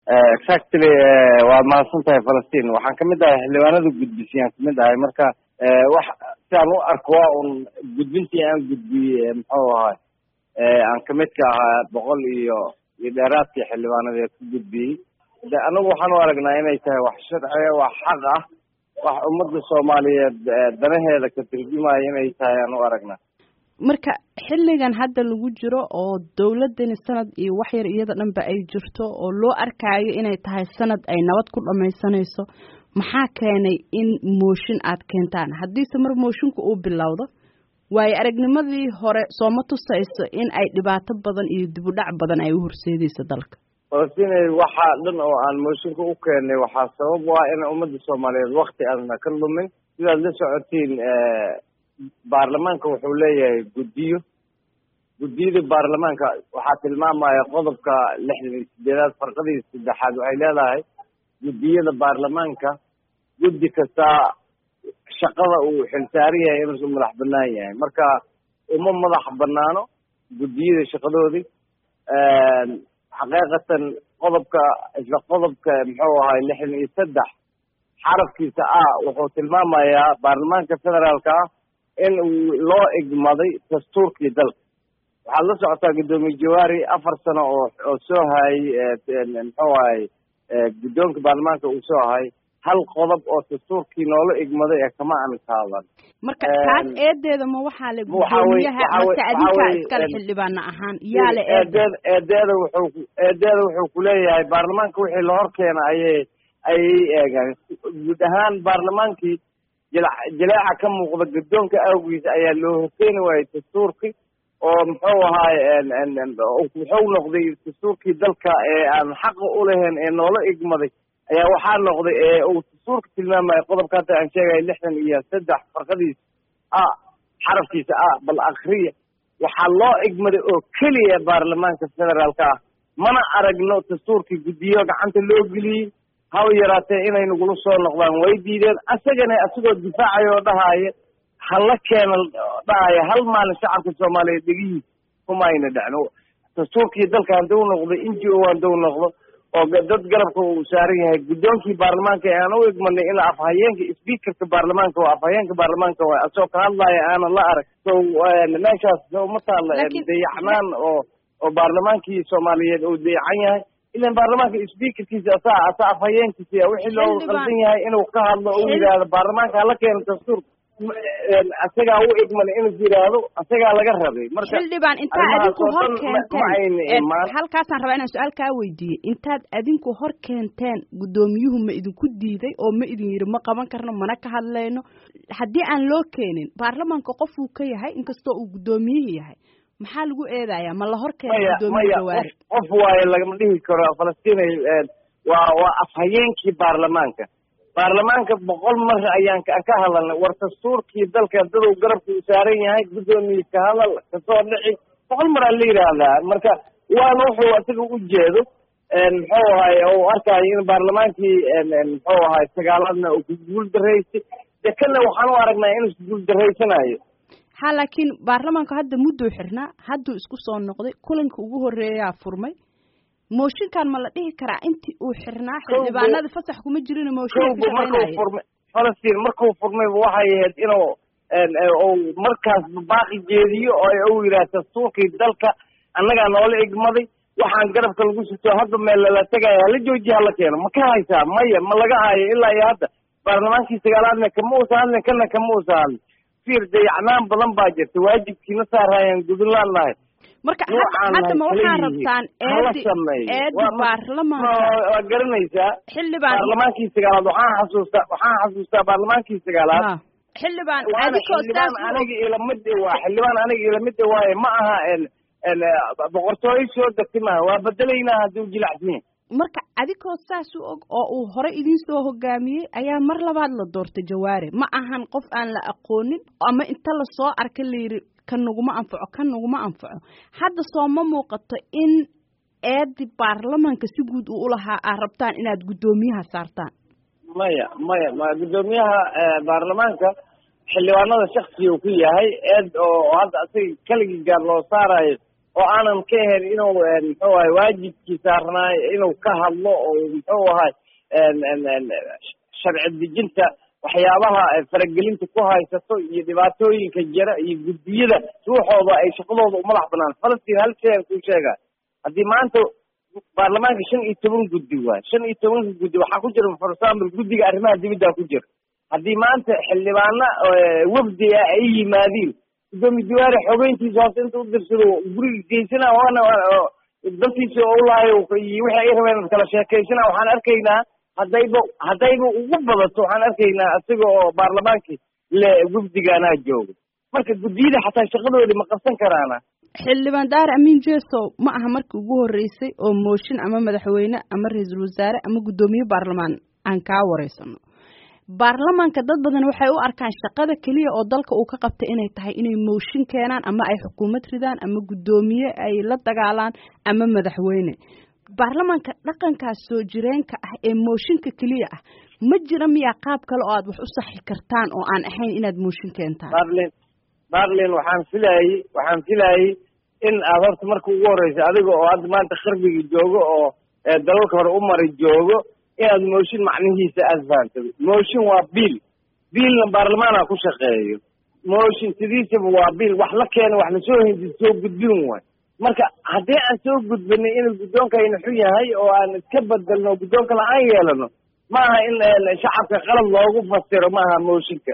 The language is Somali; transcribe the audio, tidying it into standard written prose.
exactly waa mahadsantahay Falastiin waxaan kamid ahay xildhibaanada gudbisiyaan kamid ahay marka wax si aan u arko waa un gudbintii aan gudbiyey muxuu ahay aan kamid ka ahaa 100 iyo dheeraadkii xildhibaanada ku gudbiyey anagu waxaan u aragnaa inay tahay wax sharci wax xaq ah wax ummadda Soomaaliyeed danaheeda ka turjumaya inay tahay aan u aragnaa marka xilligan hadda lagu jiro oo dawladdan sanad iyo wax yar iyada dhanba ay jirto oo loo arkaayo inay tahay sanad ay nabad ku dhamaysanayso maxaa keenay in mooshin aad keentaan haddiise mar mooshinka uu bilowdo waayo aragnimadii hore sooma tusayso in ay dhibaato badan iyo dib u dhac badan ay u horseedayso dalka Falastiin waxa dhan oo aan mooshinka u keenay waxa sabab waa in ummadda Soomaaliyeed waqti aan ka lumin sidaad la socotiin baarlamaanka wuxuu leeyahay guddiyada baarlamaanka waxaa tilmaamaya qodobka 68 farqadiisa saddexaad waxay leedahay guddiyada baarlamaanka guddi kasta shaqada uu xilsaaran yahay inuu madax bannaan yahay marka uma madax bannaano guddiyada shaqadoodii xaqiiqatan qodobka muxuu ahay 63 xarafkiisa wuxuu tilmaamayaa baarlamaanka federaalka in loo igmaday dastuurkii dalka waxaad la socotaa guddoomiye Jawaari 4 sano oo soo hayay muxuu ahay guddoonka baarlamaanka uu soo hayay hal qodob oo dastuurkii noola igmaday kama aan taaban marka taas eedeeda ma waxaa la gudoomiyaha marka adinka iskala xildhibaana ahaan yaa la eedeeda wuxuu ku leeyahay baarlamaanka wixii la horkeena ay eegaan guud ahaan baarlamaankii jilaaca ka muuqda guddoonka awgiisa ayaa loo horkeeni waayay dastuurkii oo muxuu ahaay wuxuu noqday dastuurkii dalka ee aan xaq u lahayn ee noola igmaday ayaa waxaa noqday uu dastuurka tilmaamaya qodobka hadda aan sheegay 63 farqadiisa xarafkiisa bal akhriya waxaa loo igmaday oo keliya baarlamaanka federaalka mana aragno dastuurkii guddiyo gacanta loo geliyey haw yaraatee inay nagula soo noqdaan way diideen asagoo difaacayo oo dhahaya hala keena dhahaya hal maalin shacabka Soomaaliyeed dhigihiisa kuma ayna dhacno dastuurkii dalka haduu noqdo NGO haduu noqdo oo dad garabka uu saaran yahay guddoonkii baarlamaanka ee aan u igmanay in afhayeenka speakerka baarlamaanka waa afhayeenka baarlamaanka waa asoo ka hadlaya aan la arag meeshaas ma taala dayacnaan oo baarlamaankii Soomaaliyeed uu dayacan yahay ilan baarlamaanka speakerkiisa asaa afhayeenkiisa wixii loo qaldan yahay inuu ka hadlo oo yiraahdo baarlamaanka hala keeno dastuur asagaa u igmanay inuu yiraahdo asagaa laga rabay marka xildhibaan intaad adinku hor keenteen halkaasaan rabaa inaan su'aal kaa weydiiyo intaad adinku hor keenteen guddoomiyuhu ma idinku diiday oo ma idin yiri ma qaban karno mana ka hadlayno haddii aan loo keenin baarlamaanka qof uu ka yahay inkastoo uu guddoomiye yahay maxaa lagu eedayaa ma la hor keenay guddoomiye Jawaari qof waaye lagama dhihi karo Falastiin waa afhayeenkii baarlamaanka 100 mar ayaan ka hadalnay war dastuurkii dalka daduu garabka u saaran yahay guddoomiye ka hadal ka soo dhici 100 mar la yiraahdaa marka waan wuxuu asaga u jeedo muxuu ahay oo arkay in baarlamaankii muxuu ahay sagaaladna uu ku guul dareysay kana waxaan u aragnaa inuu ku guul dareysanayo laakiin baarlamaanka hadda muddo xirnaa hadduu isku soo noqday kulanka ugu horeeyaa furmay mooshinkan ma la dhihi karaa intii uu xirnaa xildhibaanada fasax kuma jirin mooshin Falastiin markuu furmay waxay ahayd inuu markaas baaqi jeediyo oo uu yiraahdo dastuurkii dalka annaga noola igmaday waxaan garabka lagu sito hadda meel la tagaya la joojiya la keeno ma ka haysaa maya ma laga hayo ilaa iyo hadda baarlamaankii sagaalaadna kama uusan kana kama uusan fiir dayacnaan badan baa jirta waajibkiina saarayaan gudulaanahay marka hadda ma waxaan rabtaan eedi baarlamaanka waa garanaysaa xildhibaan baarlamaankii sagaalaad waxaan xasuustaa baarlamaankii sagaalaad xildhibaan aniga ila mid waaye ma aha boqortooyo soo degtay maaha waa bedelaynaa hadduu jilacsan yahay marka adigoo saas u og oo uu hore idin soo hogaamiyey ayaa mar labaad la doortay Jawaari ma ahan qof aan la aqoonin ama inta la soo arkay la yiri kan naguma anfaco hadda soo ma muuqato in eedi baarlamaanka si guud u lahaa aad rabtaan inaad guddoomiyaha saartaan maya guddoomiyaha baarlamaanka xildhibaanada shakhsiga uu ku yahay oo hadda asaga kaligii gaar loo saarayo oo aanan ka ahayn inuu muxuu ahay waajibkii saarnaay inuu ka hadlo oo muxuu ahay sharci dejinta waxyaabaha faragelinta ku haysato iyo dhibaatooyinka jira iyo guddiyada ruuxooda ay shaqadooda u madax banaan. Falastiin hal shay aan kuu sheegaa, haddii maanta baarlamaanka 15 guddi waay, 15 guddi waxaa ku jira for example guddiga arrimaha dibadda ku jira. haddii maanta xildhibaana wafdi ay yimaadiin gudoomiye Jawaari xogeyntiisa hoose inta u dirsado guriga geysana waana dadkiisa oo laayo wixii ay rabeen kala sheekaysana waxaan arkaynaa haddayba ugu badato waxaan arkaynaa asiga oo baarlamaankii le wafdigaana joogo. marka guddiyada xataa shaqadoodii ma qabsan karaana. xildhibaan Daahir Amiin Jesow ma aha markii ugu horeysay oo mooshin ama madaxweyne ama ra'iisul wasaare ama gudoomiye baarlamaan aan ka wareysano. baarlamaanka dad badan waxay u arkaan shaqada kaliya oo dalka uu ka qabtay inay tahay inay mooshin keenaan ama ay xukuumad ridaan ama gudoomiye ay la dagaalaan ama madaxweyne. baarlamaanka dhaqankaas soo jireenka ah ee mooshinka kaliya ah ma jira miya qaab kale oo aad wax u saxi kartaan oo aan ahayn inaad mooshin keentaan? Barlin waxaan filayay in aad horta marka ugu horeysa adiga oo hadda maanta qarbiga joogo oo dalalka hore u mari joogo inaad mooshin macnihiisa aad fahanto. mooshin waa biilna baarlamaana ku shaqeeyo. mooshin sidiisaba waa biil wax la keeno wax la soo hindi soo gudbin waay. marka haddii aan soo gudbinay inuu guddoonkayna xun yahay oo aan iska bedelno guddoonka la-aan yeelano maaha in shacabka qalad loogu fasiro maaha mooshinka.